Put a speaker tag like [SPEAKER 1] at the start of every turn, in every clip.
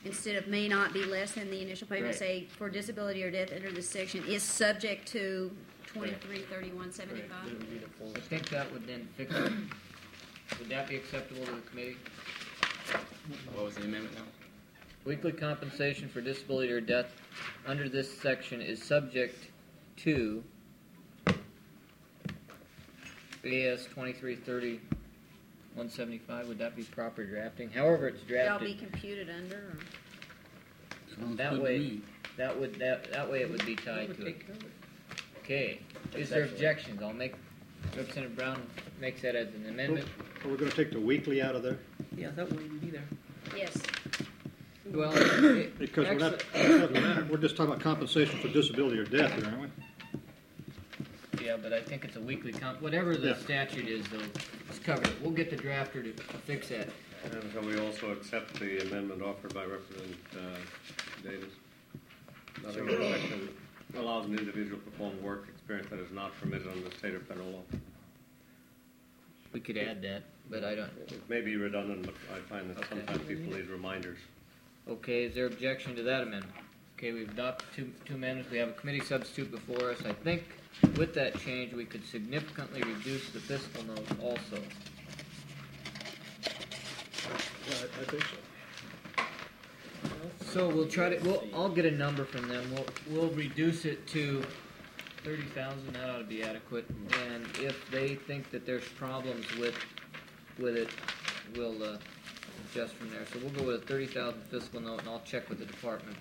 [SPEAKER 1] instead of may not be less than the initial payment,
[SPEAKER 2] Right.
[SPEAKER 1] say for disability or death under this section is subject to 2331.75.
[SPEAKER 2] I think that would then fix it. Would that be acceptable to the committee?
[SPEAKER 3] What was the amendment now?
[SPEAKER 2] Weekly compensation for disability or death under this section is subject to AS 2330.175. Would that be proper drafting? However it's
[SPEAKER 1] Shall be
[SPEAKER 2] drafted,
[SPEAKER 1] computed under. Or?
[SPEAKER 2] that way it would be tied to it. Okay. Is there objections? I'll make Representative Brown makes that as an amendment.
[SPEAKER 4] Are we going to take the weekly out of there?
[SPEAKER 5] Yeah, that wouldn't be there.
[SPEAKER 1] Yes.
[SPEAKER 2] Well,
[SPEAKER 4] Because it doesn't matter. We're just talking about compensation for disability or death here, aren't we?
[SPEAKER 2] yeah, but I think it's a weekly whatever the
[SPEAKER 4] Yeah.
[SPEAKER 2] statute is, though, it's covered. We'll get the drafter to fix that.
[SPEAKER 6] And so we also accept the amendment offered by Representative Davis. Nothing in the section allows an individual to perform work experience that is not permitted under state or federal law.
[SPEAKER 2] We could add that, but I don't.
[SPEAKER 6] It may be redundant, but I find that sometimes people need reminders.
[SPEAKER 2] Okay, is there objection to that amendment? Okay, we've adopted two amendments. We have a committee substitute before us. I think with that change, we could significantly reduce the fiscal note also.
[SPEAKER 4] I think so.
[SPEAKER 2] So we'll try to. I'll get a number from them. We'll reduce it to 30,000. That ought to be adequate. And if they think that there's problems with it, we'll adjust from there. So we'll go with a 30,000 fiscal note, and I'll check with the department.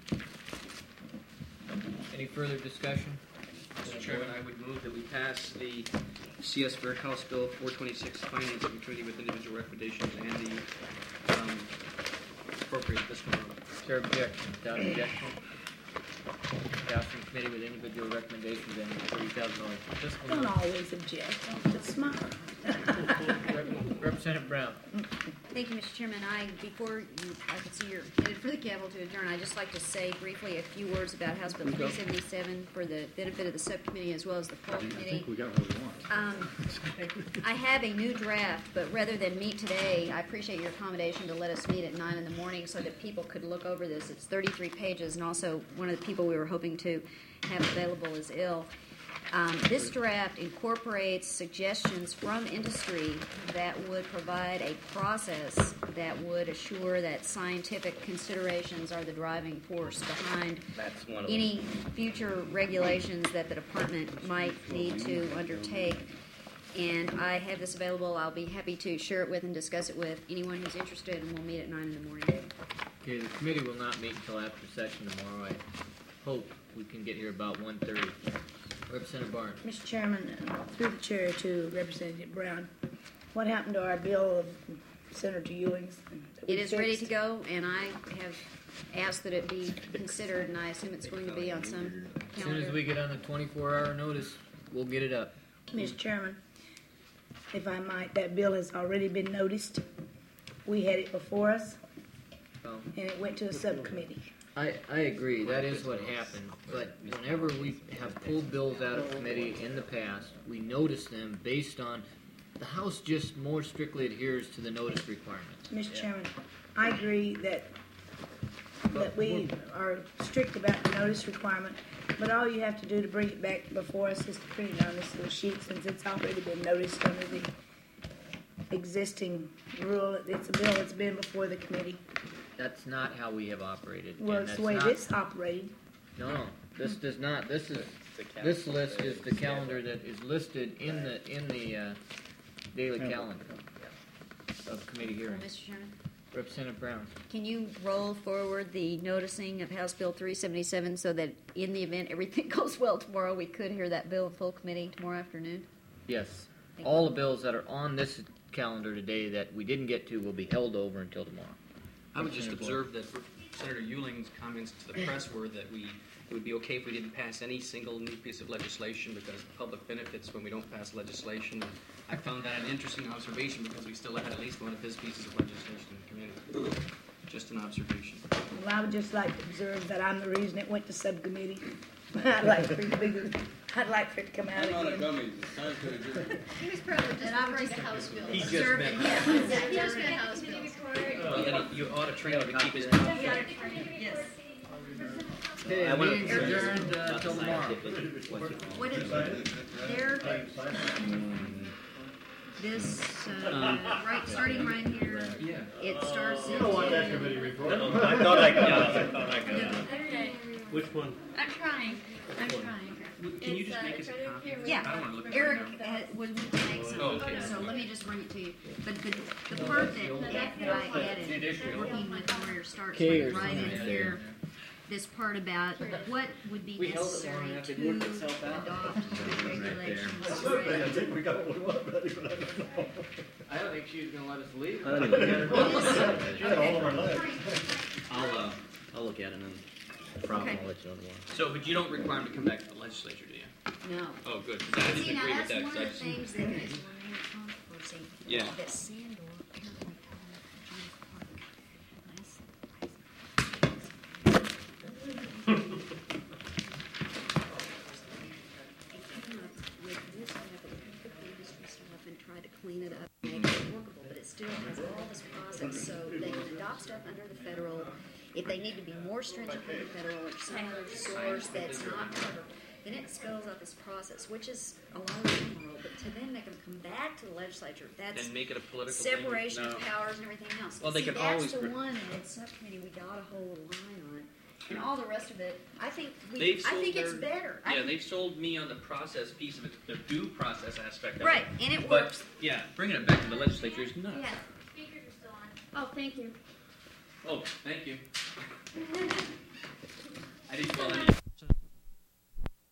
[SPEAKER 2] Any further discussion?
[SPEAKER 5] Mr. Chairman, I would move that we pass the CS for House Bill 426 Finance Committee with individual recommendations and the appropriate fiscal note.
[SPEAKER 2] Is there objection? Without objection? Pass from committee with individual recommendations and $30,000 fiscal
[SPEAKER 7] Don't
[SPEAKER 2] note.
[SPEAKER 7] always object. Just smile.
[SPEAKER 2] Representative Brown.
[SPEAKER 1] Thank you, Mr. Chairman. I could see you're headed for the gavel to adjourn. I'd just like to say briefly a few words about House Bill 377 for the benefit of the subcommittee as well as the full
[SPEAKER 4] I
[SPEAKER 1] committee.
[SPEAKER 4] think we got what we want.
[SPEAKER 1] I have a new draft, but rather than meet today, I appreciate your accommodation to let us meet at 9 in the morning so that people could look over this. It's 33 pages, and also one of the people we were hoping to have available is ill. This draft incorporates suggestions from industry that would provide a process that would assure that scientific considerations are the driving force behind
[SPEAKER 3] That's one of
[SPEAKER 1] any future regulations that the department might need to undertake. And I have this available. I'll be happy to share it with and discuss it with anyone who's interested, and we'll meet at 9 in the morning.
[SPEAKER 2] Okay, the committee will not meet until after session tomorrow. I hope we can get here about 1:30. Representative Barnes.
[SPEAKER 7] Mr. Chairman, through the chair to Representative Brown, what happened to our bill of Senator Ewing's?
[SPEAKER 1] It is ready to go, and I have asked that it be considered, and I assume it's going to be on some
[SPEAKER 2] As soon as
[SPEAKER 1] calendar.
[SPEAKER 2] we get on the 24-hour notice, we'll get it up.
[SPEAKER 7] Mr. Chairman, if I might, that bill has already been noticed. We had it before us,
[SPEAKER 2] So,
[SPEAKER 7] and it went to a subcommittee.
[SPEAKER 2] I agree. That is what happened. But whenever we have pulled bills out of committee in the past, we notice them based on the House just more strictly adheres to the notice requirements.
[SPEAKER 7] Mr. Chairman, I agree that we are strict about the notice requirement, but all you have to do to bring it back before us is to print it on this little sheet since it's already been noticed under the existing rule. It's a bill that's been before the committee.
[SPEAKER 2] That's not how we have operated.
[SPEAKER 7] Well,
[SPEAKER 2] and
[SPEAKER 7] it's
[SPEAKER 2] that's
[SPEAKER 7] the way
[SPEAKER 2] not,
[SPEAKER 7] this operated.
[SPEAKER 2] No, this does not. This list is the calendar that is listed in the daily calendar of committee hearings.
[SPEAKER 1] Mr. Chairman,
[SPEAKER 2] Representative Brown.
[SPEAKER 1] can you roll forward the noticing of House Bill 377 so that in the event everything goes well tomorrow, we could hear that bill in full committee tomorrow afternoon?
[SPEAKER 2] Yes.
[SPEAKER 1] Thank
[SPEAKER 2] All the bills that are on this calendar today that we didn't get to will be held over until tomorrow.
[SPEAKER 5] I would just observe that Senator Ewing's comments to the press were that it would be okay if we didn't pass any single new piece of legislation because the public benefits when we don't pass legislation. And I found that an interesting observation because we still had at least one of his pieces of legislation in the committee. Just an observation.
[SPEAKER 7] Well, I would just like to observe that I'm the reason it went to subcommittee. I'd like for it to come out again.
[SPEAKER 8] He was probably just referring to House Bill.
[SPEAKER 5] He just meant
[SPEAKER 8] He just meant House Bill.
[SPEAKER 5] Well, you ought to train him to keep his mouth shut.
[SPEAKER 1] Yes.
[SPEAKER 2] Okay, meeting's adjourned till tomorrow.
[SPEAKER 1] What is there? This, right, starting right here, it starts in.
[SPEAKER 6] I thought I got it.
[SPEAKER 8] Okay.
[SPEAKER 6] Which one?
[SPEAKER 8] I'm trying.
[SPEAKER 5] Can you just make us a copy? I don't
[SPEAKER 1] Yeah,
[SPEAKER 5] want to look at
[SPEAKER 1] Eric
[SPEAKER 5] it.
[SPEAKER 1] would make some,
[SPEAKER 5] Oh, okay.
[SPEAKER 1] so let me just bring it to you. But the part that I added, working with Warrior starts
[SPEAKER 2] K
[SPEAKER 1] like
[SPEAKER 2] or
[SPEAKER 1] right in
[SPEAKER 2] something.
[SPEAKER 1] here. This part about what would be necessary to adopt the regulations.
[SPEAKER 2] I don't think she was gonna let us leave.
[SPEAKER 3] I'll look at it and then probably
[SPEAKER 1] Okay.
[SPEAKER 3] I'll let you know tomorrow.
[SPEAKER 5] So, but you don't require him to come back to the legislature, do you?
[SPEAKER 1] No.
[SPEAKER 5] Oh, good. 'Cause I
[SPEAKER 1] See,
[SPEAKER 5] didn't
[SPEAKER 1] now
[SPEAKER 5] agree with
[SPEAKER 1] that's
[SPEAKER 5] that.
[SPEAKER 1] one
[SPEAKER 5] 'Cause I
[SPEAKER 1] of the
[SPEAKER 5] just,
[SPEAKER 1] things that is remain controversy.
[SPEAKER 5] Yeah.
[SPEAKER 1] That Sandor apparently told with this type of industry stuff and tried to clean it up and make it workable, but it still has all this process. So they can adopt stuff under the federal. If they need to be more stringent than the federal or some other source that's not covered, then it spells out this process, which is a lot of rigmarole. But to then make them come back to the legislature, that's
[SPEAKER 5] then make it a political thing.
[SPEAKER 1] separation
[SPEAKER 5] No.
[SPEAKER 1] of powers and everything else.
[SPEAKER 5] Well, they
[SPEAKER 1] See,
[SPEAKER 5] could
[SPEAKER 1] that's
[SPEAKER 5] always
[SPEAKER 1] the
[SPEAKER 5] pre-
[SPEAKER 1] one that in subcommittee we got a hold line on, and all the rest of it. I think
[SPEAKER 5] They've
[SPEAKER 1] I
[SPEAKER 5] sold
[SPEAKER 1] think it's
[SPEAKER 5] their-
[SPEAKER 1] better.
[SPEAKER 5] Yeah, they've sold me on the process piece of it, the due process aspect of it.
[SPEAKER 1] Right, and it
[SPEAKER 5] But,
[SPEAKER 1] works.
[SPEAKER 5] yeah, bringing it back to the legislature is nuts.
[SPEAKER 1] Yeah.
[SPEAKER 8] Speakers are still on. Oh, thank you.
[SPEAKER 5] Oh, thank you. I didn't, well, I